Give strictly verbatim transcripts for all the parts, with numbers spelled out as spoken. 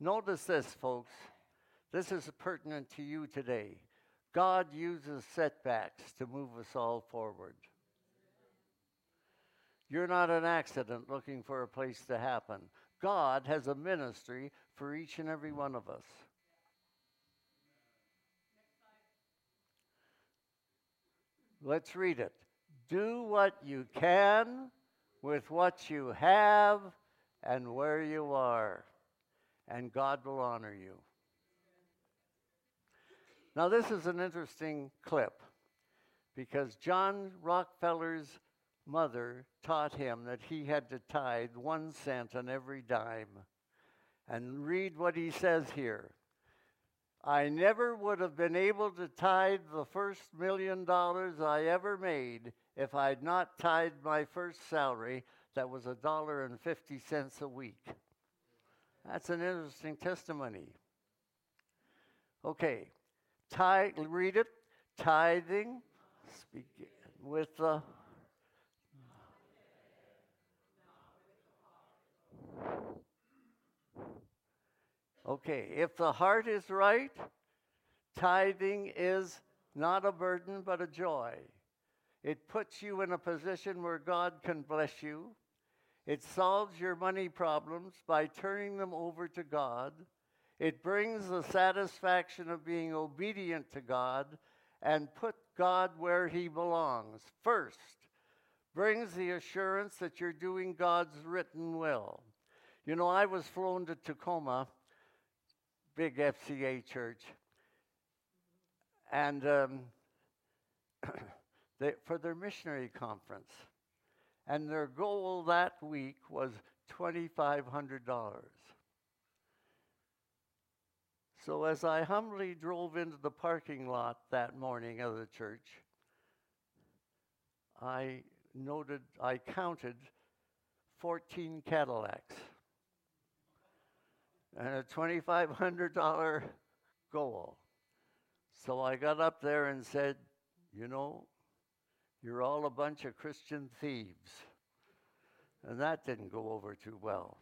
Notice this, folks. This is pertinent to you today. God uses setbacks to move us all forward. You're not an accident looking for a place to happen. God has a ministry for each and every one of us. Let's read it. Do what you can with what you have and where you are, and God will honor you. Now, this is an interesting clip because John Rockefeller's mother taught him that he had to tithe one cent on every dime. And read what he says here. I never would have been able to tithe the first million dollars I ever made if I'd not tithed my first salary that was a dollar and fifty cents a week. That's an interesting testimony. Okay, tithe, read it. Tithing, speak with the... Okay, if the heart is right, tithing is not a burden but a joy. It puts you in a position where God can bless you. It solves your money problems by turning them over to God. It brings the satisfaction of being obedient to God and put God where he belongs. First, brings the assurance that you're doing God's written will. You know, I was flown to Tacoma, big F C A church, and um, they, for their missionary conference. And their goal that week was twenty-five hundred dollars. So as I humbly drove into the parking lot that morning of the church, I noted, I counted fourteen Cadillacs and a twenty-five hundred dollars goal. So I got up there and said, you know, you're all a bunch of Christian thieves. And that didn't go over too well.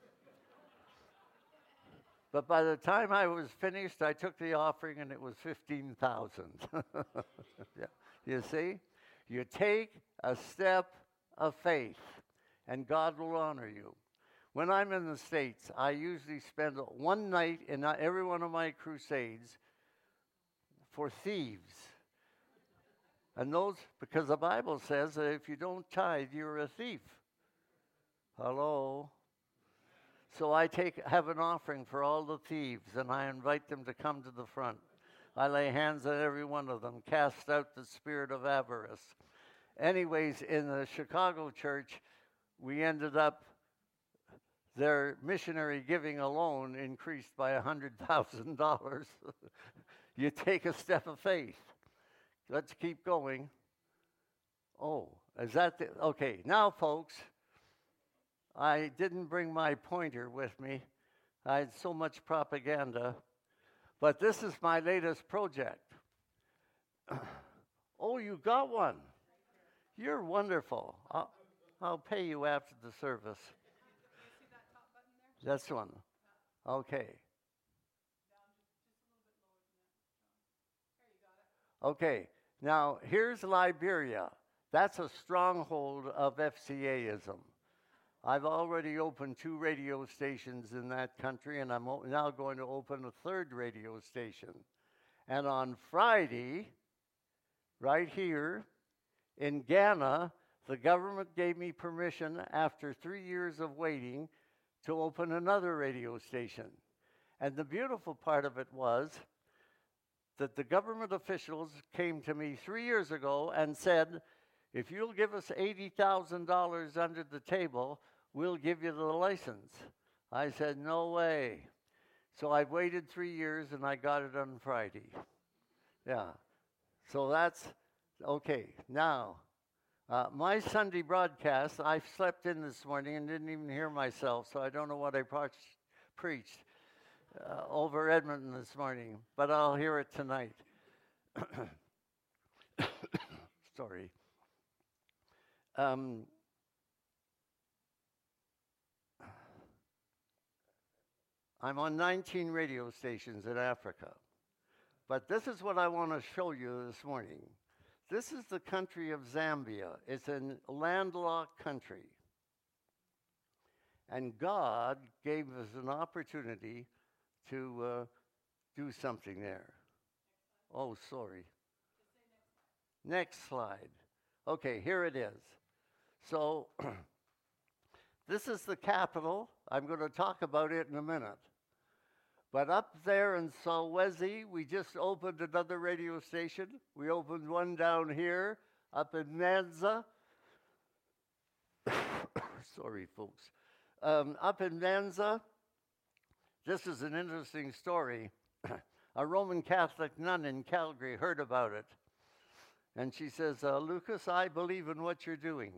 But by the time I was finished, I took the offering and it was fifteen thousand dollars. Yeah. You see? You take a step of faith and God will honor you. When I'm in the States, I usually spend one night in every one of my crusades for thieves. And those, because the Bible says that if you don't tithe, you're a thief. Hello? So I take have an offering for all the thieves, and I invite them to come to the front. I lay hands on every one of them, cast out the spirit of avarice. Anyways, in the Chicago church, we ended up, their missionary giving alone increased by one hundred thousand dollars. You take a step of faith. Let's keep going. Oh, is that the, okay, now folks, I didn't bring my pointer with me. I had so much propaganda. But this is my latest project. Oh, you got one. You're wonderful. I'll, I'll pay you after the service. See that top button there? This one. Okay. Down just, just a little bit lower than that, John. There, you got it. Okay. Now, here's Liberia. That's a stronghold of F C A-ism. I've already opened two radio stations in that country, and I'm o- now going to open a third radio station. And on Friday, right here in Ghana, the government gave me permission after three years of waiting to open another radio station. And the beautiful part of it was that the government officials came to me three years ago and said, if you'll give us eighty thousand dollars under the table, we'll give you the license. I said, no way. So I waited three years and I got it on Friday. Yeah. So that's, okay. Now, uh, my Sunday broadcast, I slept in this morning and didn't even hear myself, so I don't know what I pro- preached uh, over Edmonton this morning, but I'll hear it tonight. Sorry. Um, I'm on nineteen radio stations in Africa. But this is what I want to show you this morning. This is the country of Zambia. It's a landlocked country. And God gave us an opportunity to uh, do something there. Oh, sorry. Next slide. Okay, here it is. So, this is the capital. I'm going to talk about it in a minute. But up there in Solwezi, we just opened another radio station. We opened one down here, up in Nanza. Sorry, folks. Um, up in Nanza, this is an interesting story. A Roman Catholic nun in Calgary heard about it. And she says, uh, Lucas, I believe in what you're doing.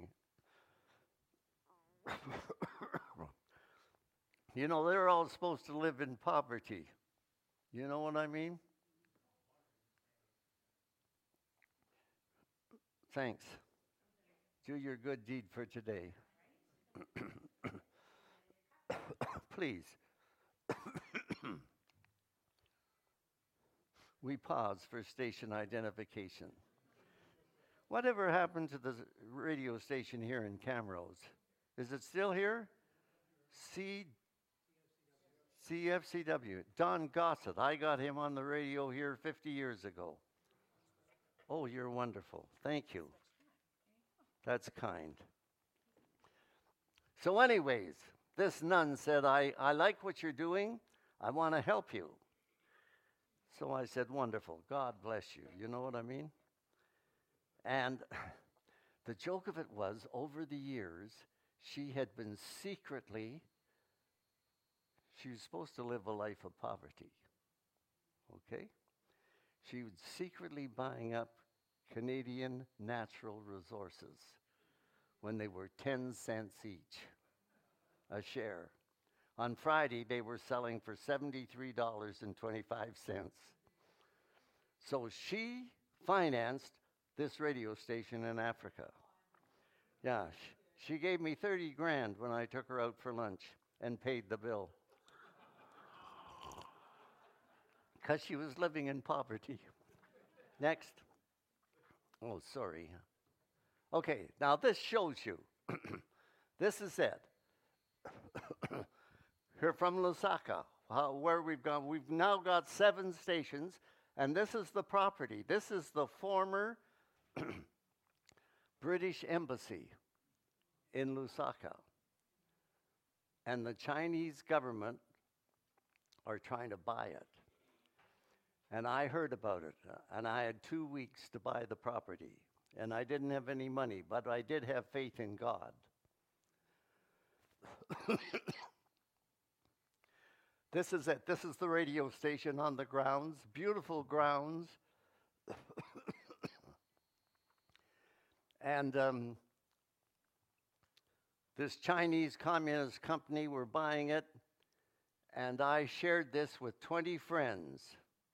You know, they're all supposed to live in poverty. You know what I mean? Thanks. Do your good deed for today. Please. We pause for station identification. Whatever happened to the radio station here in Camrose? Is it still here? C. C F C W. Don Gossett. I got him on the radio here fifty years ago. Oh, you're wonderful. Thank you. That's kind. So anyways, this nun said, I, I like what you're doing. I want to help you. So I said, wonderful. God bless you. You know what I mean? And the joke of it was, over the years, she had been secretly, she was supposed to live a life of poverty. Okay? She was secretly buying up Canadian natural resources when they were ten cents each a share. On Friday, they were selling for seventy-three dollars and twenty-five cents. So she financed this radio station in Africa. Yeah, sh- she gave me thirty grand when I took her out for lunch and paid the bill. Because she was living in poverty. Next. Oh, sorry. Okay, now this shows you. This is it. Here from Lusaka, uh, where we've gone. We've now got seven stations, and this is the property. This is the former British embassy in Lusaka. And the Chinese government are trying to buy it. And I heard about it, uh, and I had two weeks to buy the property. And I didn't have any money, but I did have faith in God. This is it. This is the radio station on the grounds. Beautiful grounds. And um, this Chinese communist company were buying it. And I shared this with twenty friends.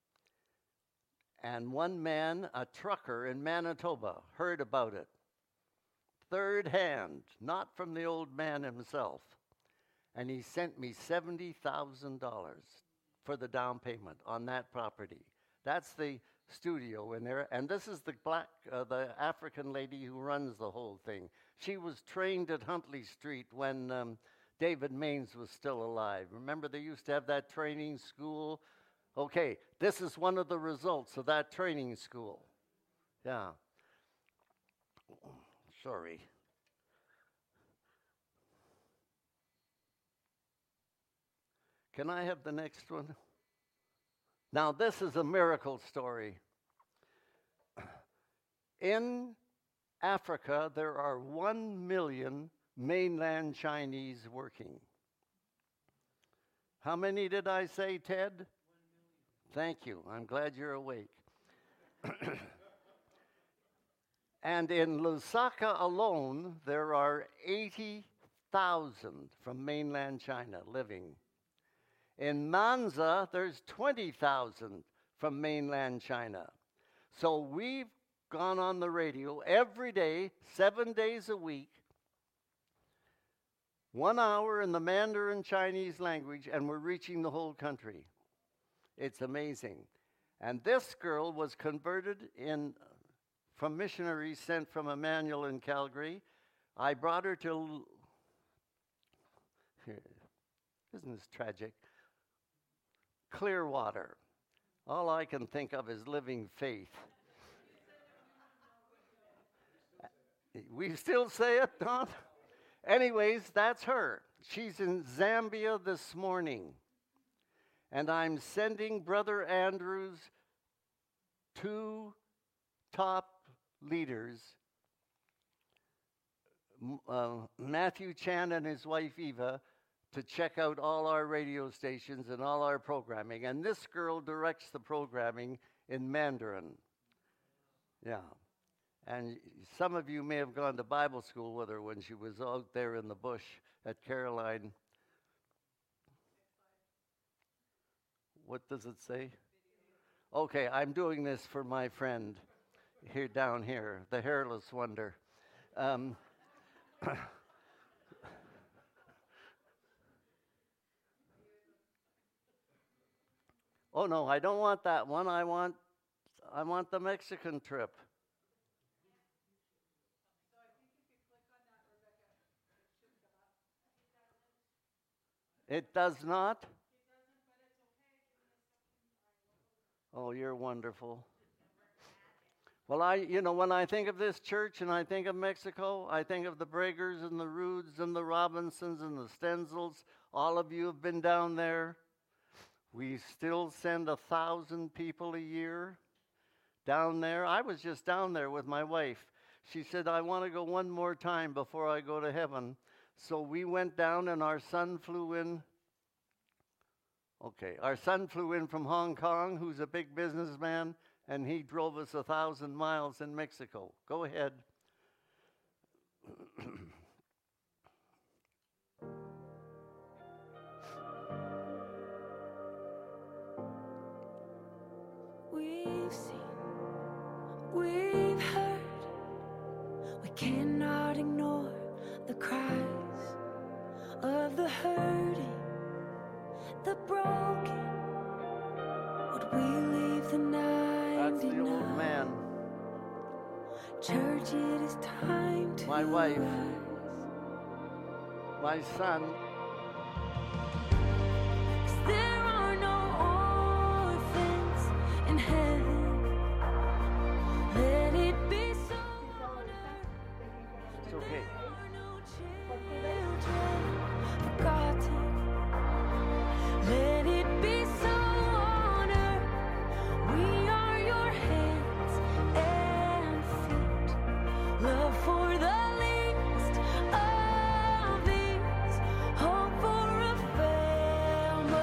And one man, a trucker in Manitoba, heard about it. Third hand, not from the old man himself. And he sent me seventy thousand dollars for the down payment on that property. That's the studio in there. And this is the black, uh, the African lady who runs the whole thing. She was trained at Huntley Street when um, David Maines was still alive. Remember they used to have that training school? Okay, this is one of the results of that training school. Yeah. Sorry. Can I have the next one? Now, this is a miracle story. In Africa, there are one million mainland Chinese working. How many did I say, Ted? Thank you. I'm glad you're awake. And in Lusaka alone, there are eighty thousand from mainland China living. In Manza, there's twenty thousand from mainland China. So we've gone on the radio every day, seven days a week, One hour in the Mandarin Chinese language, and we're reaching the whole country. It's amazing. And this girl was converted in from missionaries sent from Emmanuel in Calgary. I brought her to, isn't this tragic? Clearwater. All I can think of is living faith. We still say it, Don? Anyways, that's her. She's in Zambia this morning. And I'm sending Brother Andrews two top leaders, uh, Matthew Chan and his wife Eva, to check out all our radio stations and all our programming. And this girl directs the programming in Mandarin. Yeah. And some of you may have gone to Bible school with her when she was out there in the bush at Caroline. What does it say? Okay, I'm doing this for my friend here down here, the hairless wonder. Um, oh no, I don't want that one. I want, I want the Mexican trip. It does not? Oh, you're wonderful. Well, I, you know, when I think of this church and I think of Mexico, I think of the Bregers and the Roods and the Robinsons and the Stenzels. All of you have been down there. We still send a thousand people a year down there. I was just down there with my wife. She said, I want to go one more time before I go to heaven. So we went down and our son flew in. Okay, our son flew in from Hong Kong, who's a big businessman, and he drove us a thousand miles in Mexico. Go ahead. We've seen, we've heard, we cannot ignore the cries of the hurting, the broken. Would we leave the That's the ninety-nine? old man. Church, it is time to My wife. rise. My son. 'Cause there are no orphans in heaven. Let it be so on earth. It's okay. There are no children forgotten. Let it be so on earth. We are your hands and feet. Love for the least of these. Hope for a family.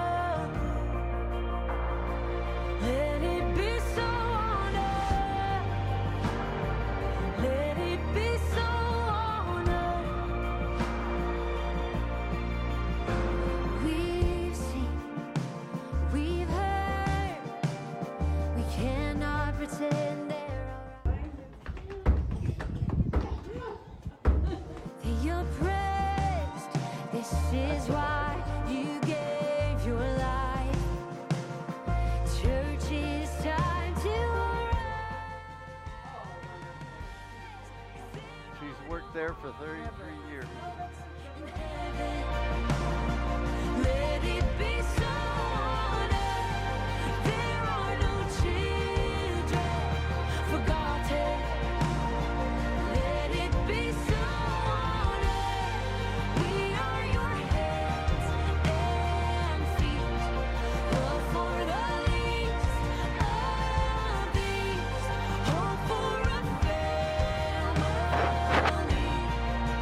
Let it be so on earth. Let it be so on earth. We've seen, we've heard. We cannot pretend they're alright. That you're praised. This is why you gave your life. Church, it's time to arise. She's worked there for thirty-three years. In heaven, let it be so on earth. There are no children forgotten. Let it be so on earth. We are your hands and feet. Love for the least of these. Hope for a family.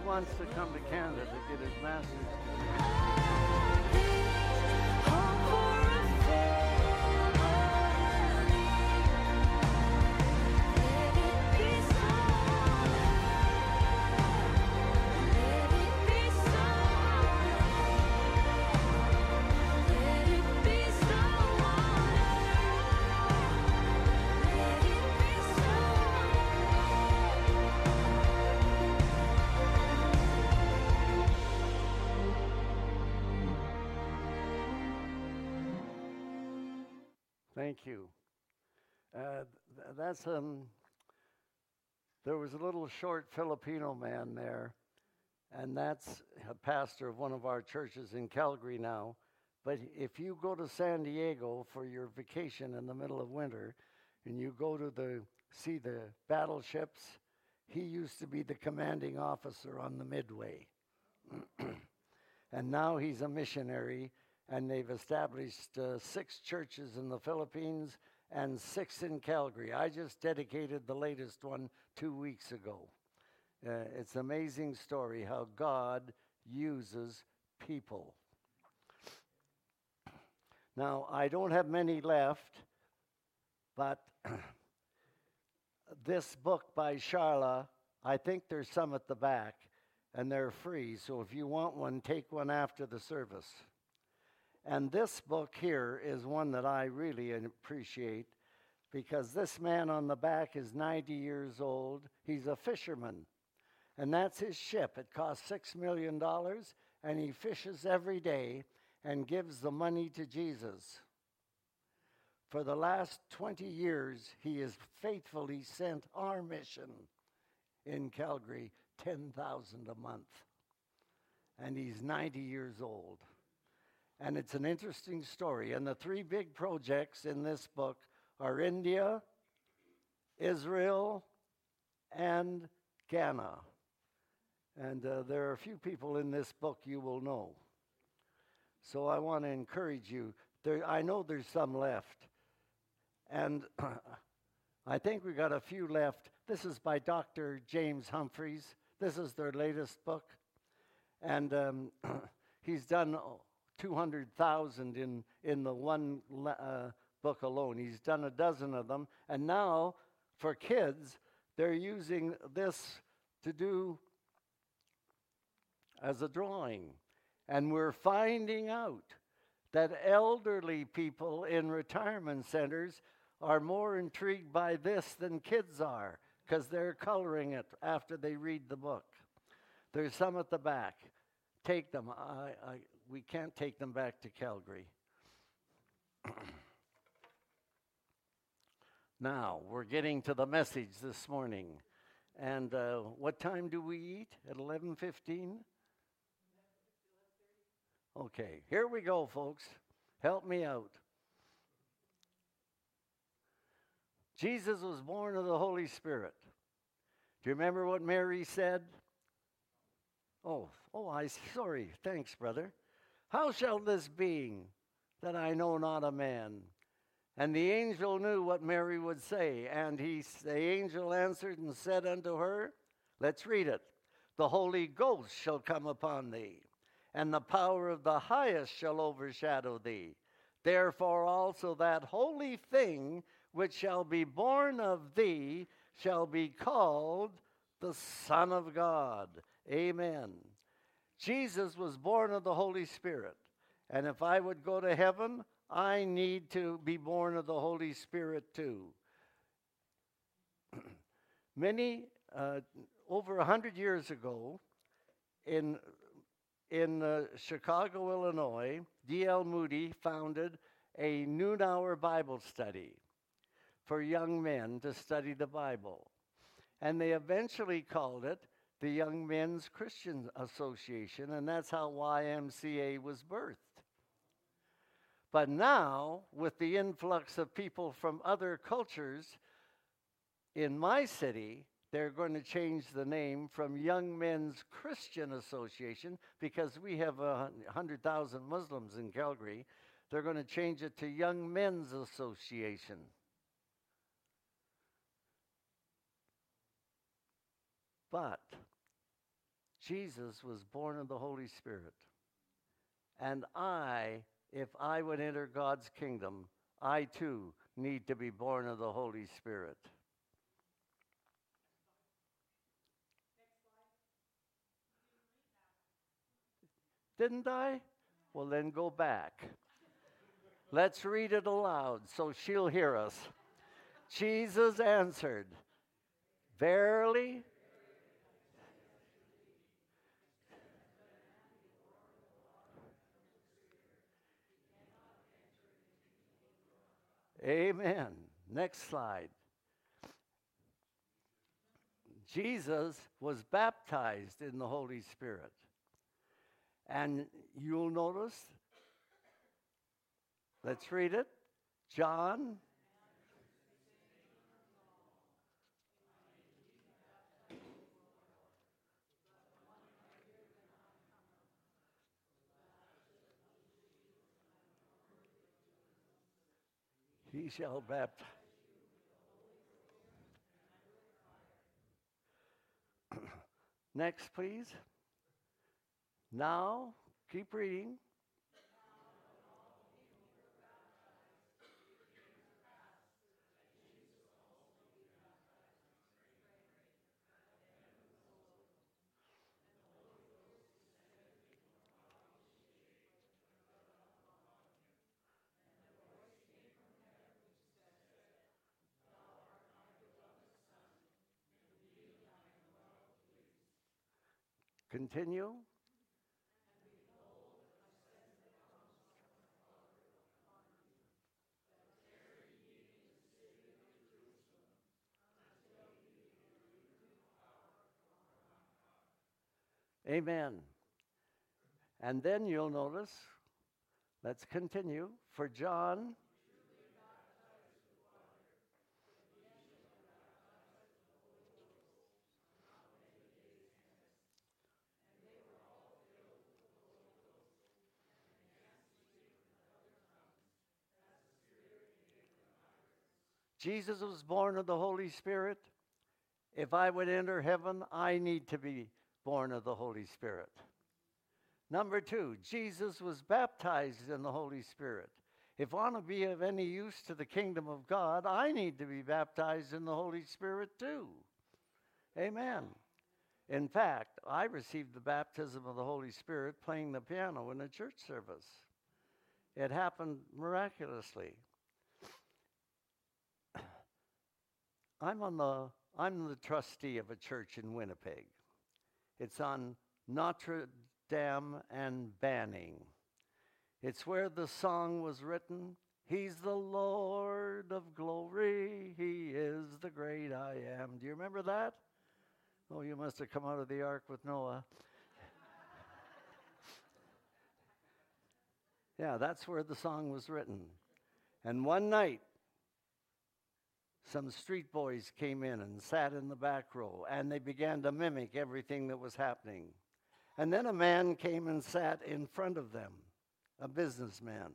wants to come to Canada to get his master's degree. Hope for a family. Let it be so. Let it be so. Let it be so on earth. Let it be so. Thank you. Uh, th- that's um. There was a little short Filipino man there, and that's a pastor of one of our churches in Calgary now. But if you go to San Diego for your vacation in the middle of winter, and you go to the see the battleships, he used to be the commanding officer on the Midway, and now he's a missionary. And they've established uh, six churches in the Philippines and six in Calgary. I just dedicated the latest one two weeks ago. Uh, it's an amazing story how God uses people. Now, I don't have many left, but this book by Charla, I think there's some at the back, and they're free. So if you want one, take one after the service. And this book here is one that I really appreciate because this man on the back is ninety years old. He's a fisherman, and that's his ship. It costs six million dollars, and he fishes every day and gives the money to Jesus. For the last twenty years, he has faithfully sent our mission in Calgary ten thousand dollars a month, and he's ninety years old. And it's an interesting story. And the three big projects in this book are India, Israel, and Ghana. And uh, there are a few people in this book you will know. So I want to encourage you. There, I know there's some left. And I think we got a few left. This is by Doctor James Humphreys. This is their latest book. And um, he's done two hundred thousand in, in the one uh, book alone. He's done a dozen of them. And now, for kids, they're using this to do as a drawing. And we're finding out that elderly people in retirement centers are more intrigued by this than kids are because they're coloring it after they read the book. There's some at the back. Take them. I, I, we can't take them back to Calgary. Now, we're getting to the message this morning. And uh, what time do we eat? At eleven fifteen? Okay, here we go, folks. Help me out. Jesus was born of the Holy Spirit. Do you remember what Mary said? Oh, oh, I sorry. Thanks, brother. How shall this be that I know not a man? And the angel knew what Mary would say. And he, the angel answered and said unto her, let's read it. The Holy Ghost shall come upon thee, and the power of the highest shall overshadow thee. Therefore also that holy thing which shall be born of thee shall be called the Son of God. Amen. Jesus was born of the Holy Spirit. And if I would go to heaven, I need to be born of the Holy Spirit too. Many, uh, over a hundred years ago, in, in uh, Chicago, Illinois, D L Moody founded a noon hour Bible study for young men to study the Bible. And they eventually called it the Young Men's Christian Association, and that's how Y M C A was birthed. But now, with the influx of people from other cultures in my city, they're going to change the name from Young Men's Christian Association, because we have a hundred thousand Muslims in Calgary. They're going to change it to Young Men's Association. But Jesus was born of the Holy Spirit. And I, if I would enter God's kingdom, I too need to be born of the Holy Spirit. Didn't I? Well, then go back. Let's read it aloud so she'll hear us. Jesus answered, verily, amen. Next slide. Jesus was baptized in the Holy Spirit. And you'll notice, let's read it. John He shall baptize. Next, please. Now, keep reading. Continue. Amen. And then you'll notice, let's continue. For John, Jesus was born of the Holy Spirit. If I would enter heaven, I need to be born of the Holy Spirit. Number two, Jesus was baptized in the Holy Spirit. If I want to be of any use to the kingdom of God, I need to be baptized in the Holy Spirit too. Amen. In fact, I received the baptism of the Holy Spirit playing the piano in a church service. It happened miraculously. I'm on the I'm the trustee of a church in Winnipeg. It's on Notre Dame and Banning. It's where the song was written, He's the Lord of glory, He is the great I am. Do you remember that? Oh, you must have come out of the ark with Noah. Yeah, that's where the song was written. And one night, some street boys came in and sat in the back row, and they began to mimic everything that was happening. And then a man came and sat in front of them, a businessman.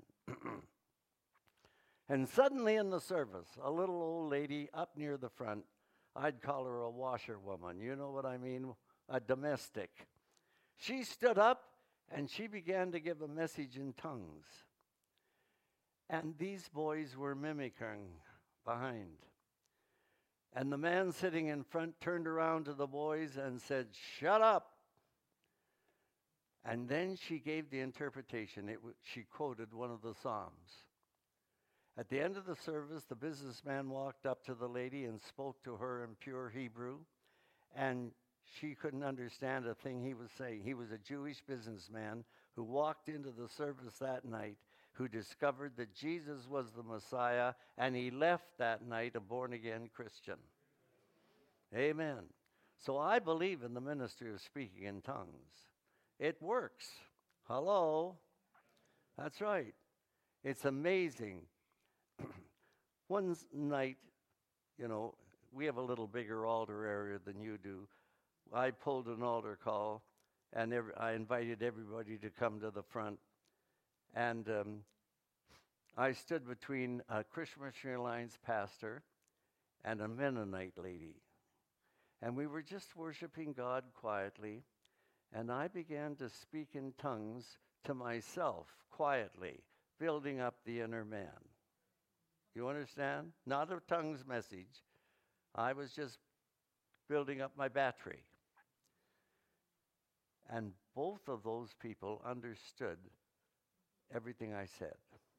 And suddenly in the service, a little old lady up near the front, I'd call her a washerwoman, you know what I mean, a domestic. She stood up and she began to give a message in tongues. And these boys were mimicking behind. And the man sitting in front turned around to the boys and said, "Shut up." And then she gave the interpretation. It w- she quoted one of the Psalms. At the end of the service, the businessman walked up to the lady and spoke to her in pure Hebrew, and she couldn't understand a thing he was saying. He was a Jewish businessman who walked into the service that night, who discovered that Jesus was the Messiah, and he left that night a born-again Christian. Amen. So I believe in the ministry of speaking in tongues. It works. Hello? That's right. It's amazing. One s- night, you know, we have a little bigger altar area than you do. I pulled an altar call, and every, I invited everybody to come to the front. And um, I stood between a Christian Missionary Alliance pastor and a Mennonite lady. And we were just worshiping God quietly. And I began to speak in tongues to myself quietly, building up the inner man. You understand? Not a tongues message. I was just building up my battery. And both of those people understood everything I said.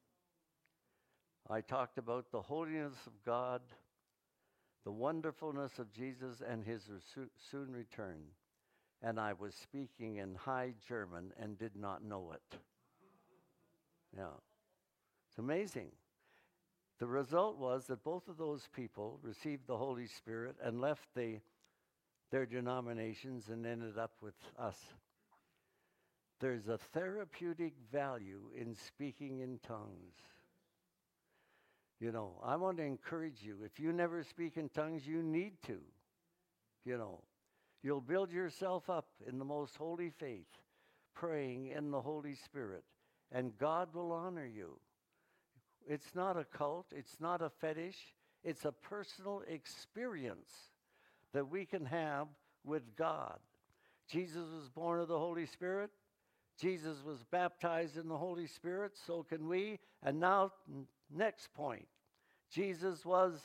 I talked about the holiness of God, the wonderfulness of Jesus and his resu- soon return. And I was speaking in High German and did not know it. Yeah. It's amazing. The result was that both of those people received the Holy Spirit and left the, their denominations and ended up with us. There's a therapeutic value in speaking in tongues. You know, I want to encourage you. If you never speak in tongues, you need to. You know, you'll build yourself up in the most holy faith, praying in the Holy Spirit, and God will honor you. It's not a cult. It's not a fetish. It's a personal experience that we can have with God. Jesus was born of the Holy Spirit. Jesus was baptized in the Holy Spirit. So can we. And now, n- next point. Jesus was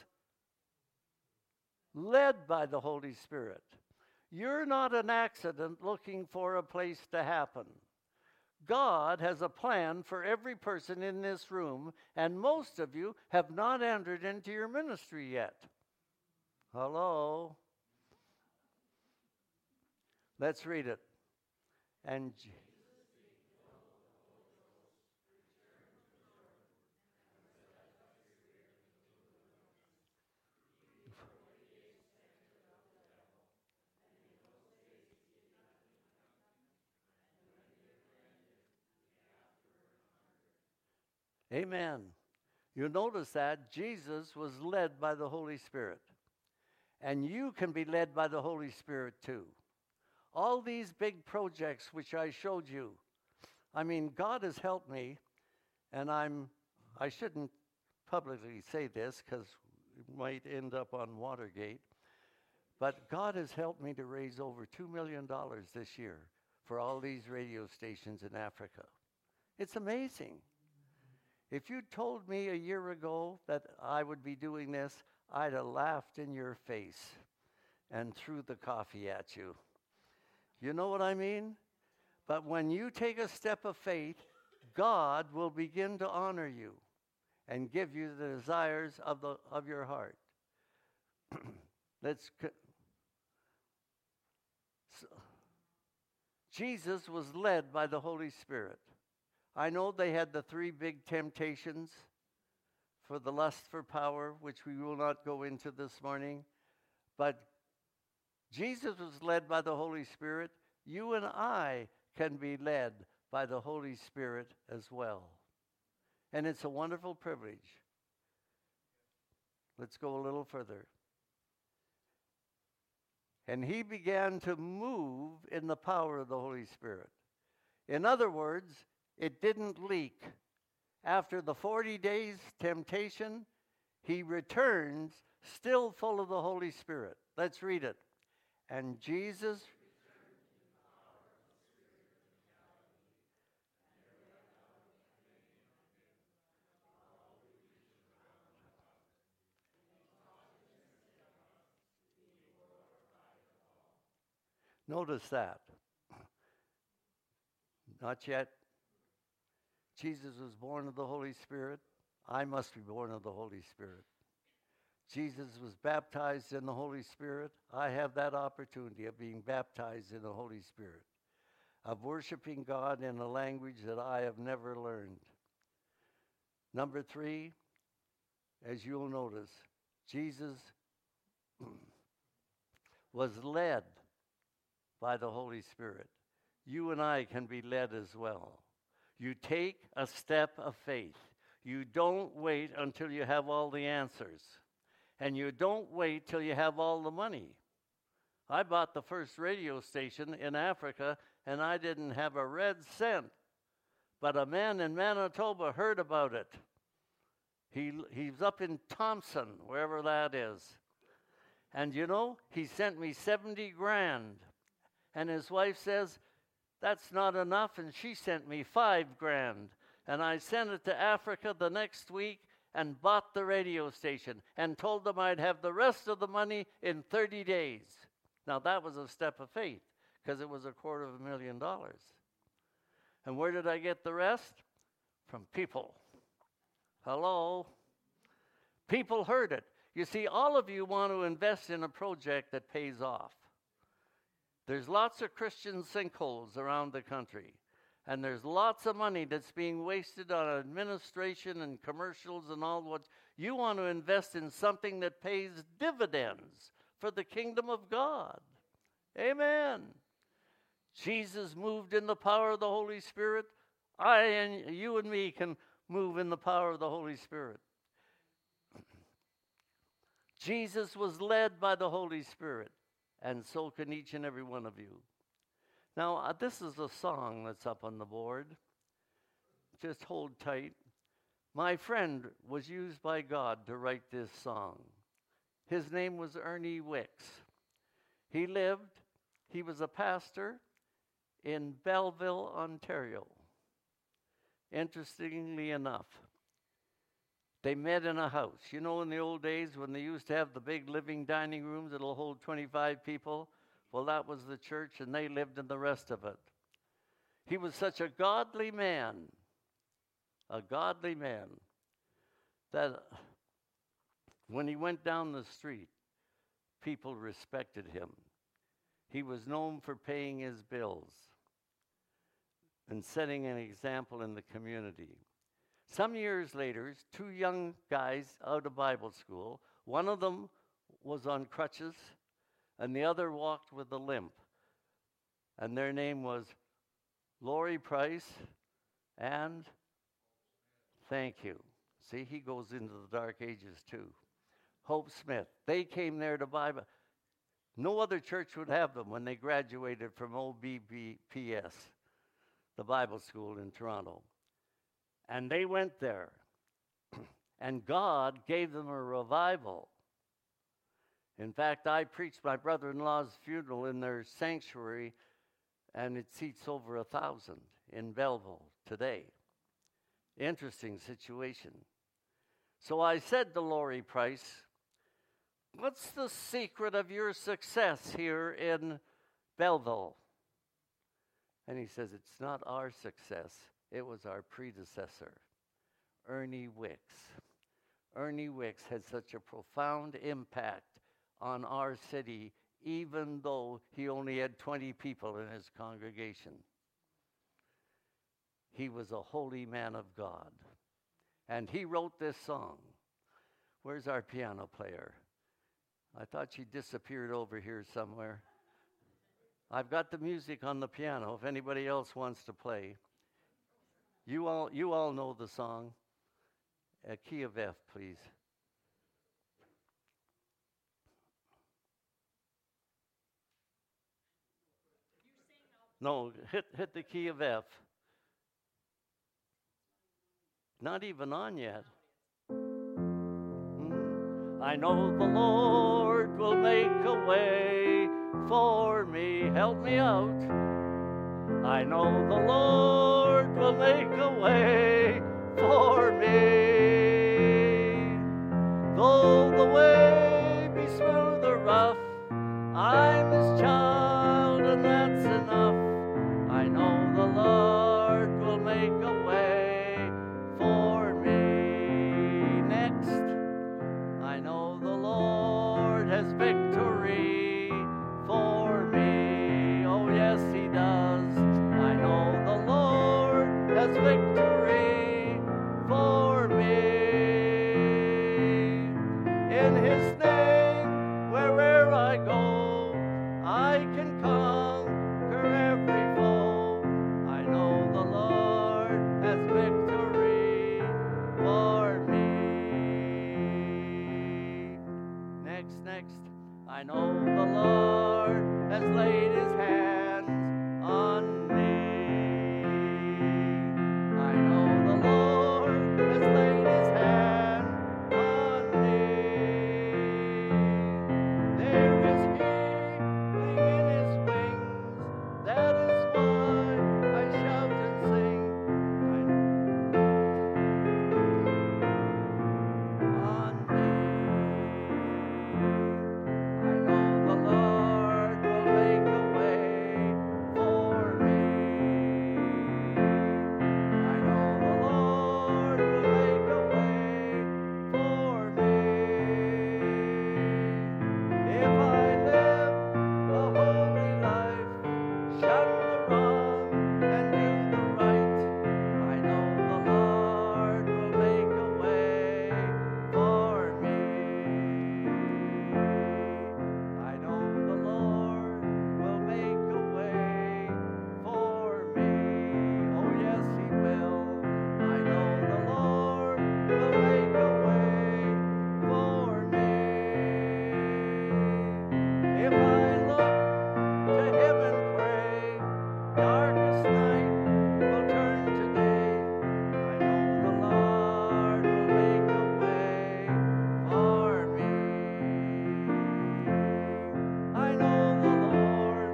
led by the Holy Spirit. You're not an accident looking for a place to happen. God has a plan for every person in this room, and most of you have not entered into your ministry yet. Hello? Let's read it. And Je- Amen. You notice that Jesus was led by the Holy Spirit. And you can be led by the Holy Spirit too. All these big projects which I showed you, I mean, God has helped me, and I'm, I shouldn't publicly say this because it might end up on Watergate, but God has helped me to raise over two million dollars this year for all these radio stations in Africa. It's amazing. If you told me a year ago that I would be doing this, I'd have laughed in your face and threw the coffee at you. You know what I mean? But when you take a step of faith, God will begin to honor you and give you the desires of the of your heart. Let's. Co- so, Jesus was led by the Holy Spirit. I know they had the three big temptations for the lust for power, which we will not go into this morning. But Jesus was led by the Holy Spirit. You and I can be led by the Holy Spirit as well. And it's a wonderful privilege. Let's go a little further. And he began to move in the power of the Holy Spirit. In other words, it didn't leak. After the forty days temptation, he returns still full of the Holy Spirit. Let's read it. And Jesus Notice that. Not yet. Jesus was born of the Holy Spirit. I must be born of the Holy Spirit. Jesus was baptized in the Holy Spirit. I have that opportunity of being baptized in the Holy Spirit, of worshiping God in a language that I have never learned. Number three, as you'll notice, Jesus was led by the Holy Spirit. You and I can be led as well. You take a step of faith. You don't wait until you have all the answers. And you don't wait till you have all the money. I bought the first radio station in Africa, and I didn't have a red cent. But a man in Manitoba heard about it. He, he's up in Thompson, wherever that is. And you know, he sent me seventy grand. And his wife says, that's not enough, and she sent me five grand. And I sent it to Africa the next week and bought the radio station and told them I'd have the rest of the money in thirty days. Now, that was a step of faith because it was a quarter of a million dollars. And where did I get the rest? From people. Hello? People heard it. You see, all of you want to invest in a project that pays off. There's lots of Christian sinkholes around the country. And there's lots of money that's being wasted on administration and commercials and all what. You want to invest in something that pays dividends for the kingdom of God. Amen. Jesus moved in the power of the Holy Spirit. I and you and me can move in the power of the Holy Spirit. Jesus was led by the Holy Spirit, and so can each and every one of you. Now, uh, this is a song that's up on the board. Just hold tight. My friend was used by God to write this song. His name was Ernie Wicks. He lived, he was a pastor in Belleville, Ontario. Interestingly enough, they met in a house. You know, in the old days when they used to have the big living dining rooms that'll hold twenty-five people? Well, that was the church, and they lived in the rest of it. He was such a godly man, a godly man, that when he went down the street, people respected him. He was known for paying his bills and setting an example in the community. Some years later, two young guys out of Bible school, one of them was on crutches, and the other walked with a limp. And their name was Laurie Price and, thank you. See, he goes into the dark ages too. Hope Smith. They came there to Bible. No other church would have them when they graduated from O B P S, the Bible school in Toronto. And they went there. And God gave them a revival. In fact, I preached my brother-in-law's funeral in their sanctuary, and it seats over a thousand in Belleville today. Interesting situation. So I said to Laurie Price, what's the secret of your success here in Belleville? And he says, it's not our success. It was our predecessor, Ernie Wicks. Ernie Wicks had such a profound impact on our city, even though he only had twenty people in his congregation. He was a holy man of God. And he wrote this song. Where's our piano player? I thought she disappeared over here somewhere. I've got the music on the piano if anybody else wants to play. You all, you all know the song. A key of F, please. No, hit hit the key of F. Not even on yet. Mm. I know the Lord will make a way for me. Help me out. I know the Lord will make a way for me. Though the way be smooth or rough, I'm his child and that's enough. I know the Lord will make a way for me. Next, I know the Lord has victory for me. Oh yes, he does. I know the Lord has victory for me. In his name, wherever I go, I can shun the wrong and do the right. I know the Lord will make a way for me. I know the Lord will make a way for me. Oh yes, He will. I know the Lord will make a way for me. If I look to Him and pray, darkest night will turn to day. I know the Lord will make a way for me. I know the Lord.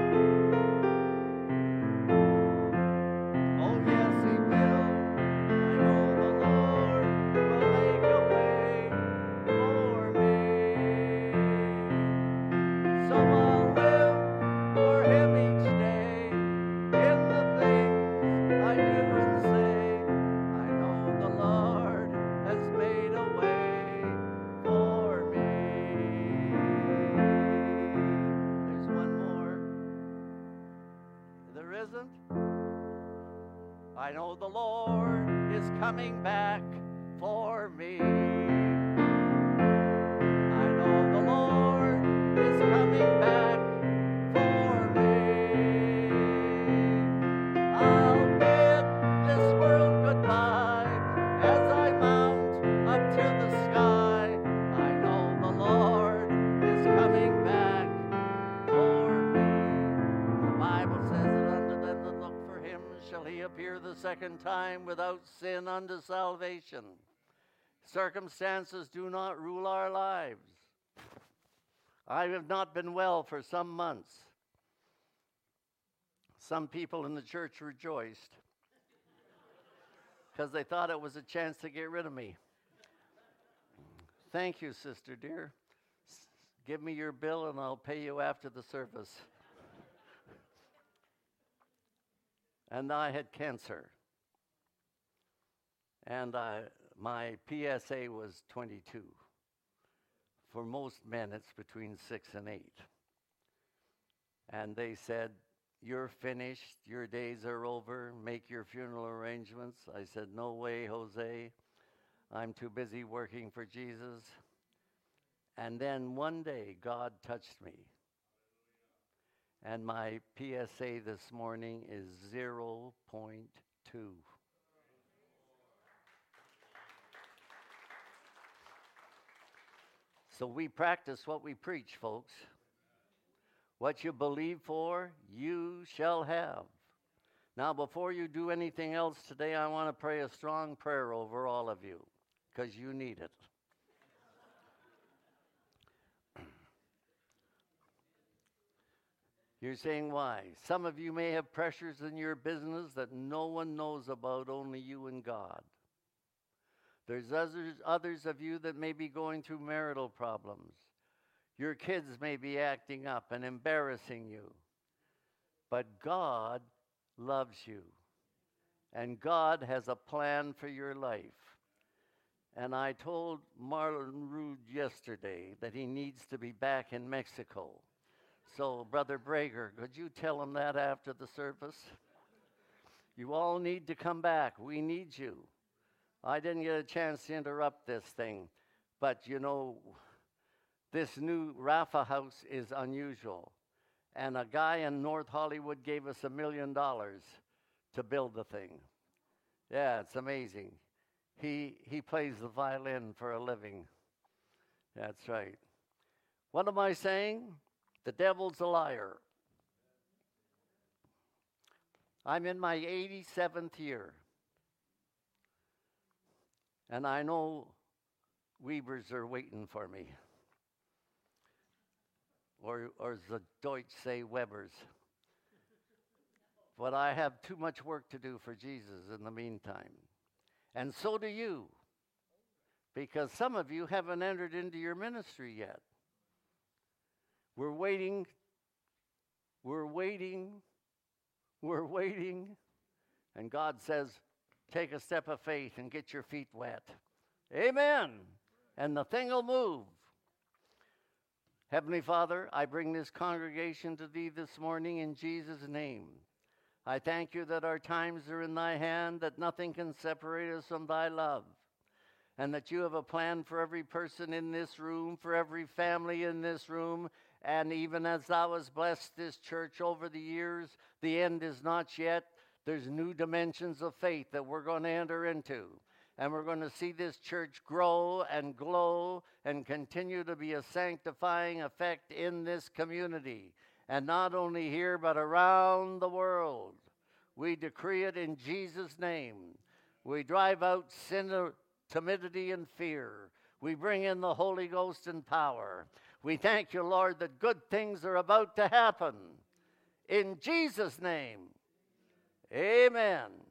Oh yes, He will. I know the Lord will make a way for me. So I'll live for Him each day in the things I do and say. I know the Lord has made a way for me. There's one more. There isn't? I know the Lord is coming back for me. I know the Lord is coming back for me. I'll bid this world goodbye as I mount up to the sky. I know the Lord is coming back for me. The Bible says that unto them that look for Him shall He appear the second time without sin unto salvation. Circumstances do not rule our lives. I have not been well for some months. Some people in the church rejoiced because they thought it was a chance to get rid of me. Thank you, sister dear. S- Give me your bill and I'll pay you after the service. And I had cancer. And I, my P S A was twenty-two. For most men, it's between six and eight. And they said, you're finished, your days are over, make your funeral arrangements. I said, no way, Jose. I'm too busy working for Jesus. And then one day, God touched me. And my P S A this morning is zero point two. So we practice what we preach, folks. What you believe for, you shall have. Now, before you do anything else today, I want to pray a strong prayer over all of you, because you need it. You're saying why? Some of you may have pressures in your business that no one knows about, only you and God. There's others, others of you that may be going through marital problems. Your kids may be acting up and embarrassing you. But God loves you. And God has a plan for your life. And I told Marlon Rude yesterday that he needs to be back in Mexico. So, Brother Brager, could you tell him that after the service? You all need to come back. We need you. I didn't get a chance to interrupt this thing, but you know, this new Rafa house is unusual. And a guy in North Hollywood gave us a million dollars to build the thing. Yeah, it's amazing. He, he plays the violin for a living. That's right. What am I saying? The devil's a liar. I'm in my eighty-seventh year. And I know Weavers are waiting for me. Or, or as the Deutsch say, Webers. But I have too much work to do for Jesus in the meantime. And so do you. Because some of you haven't entered into your ministry yet. We're waiting. We're waiting. We're waiting. And God says, take a step of faith and get your feet wet. Amen. And the thing will move. Heavenly Father, I bring this congregation to thee this morning in Jesus' name. I thank you that our times are in thy hand, that nothing can separate us from thy love, and that you have a plan for every person in this room, for every family in this room, and even as thou hast blessed this church over the years, the end is not yet. There's new dimensions of faith that we're going to enter into. And we're going to see this church grow and glow and continue to be a sanctifying effect in this community. And not only here, but around the world. We decree it in Jesus' name. We drive out sin, timidity, and fear. We bring in the Holy Ghost and power. We thank you, Lord, that good things are about to happen. In Jesus' name, amen.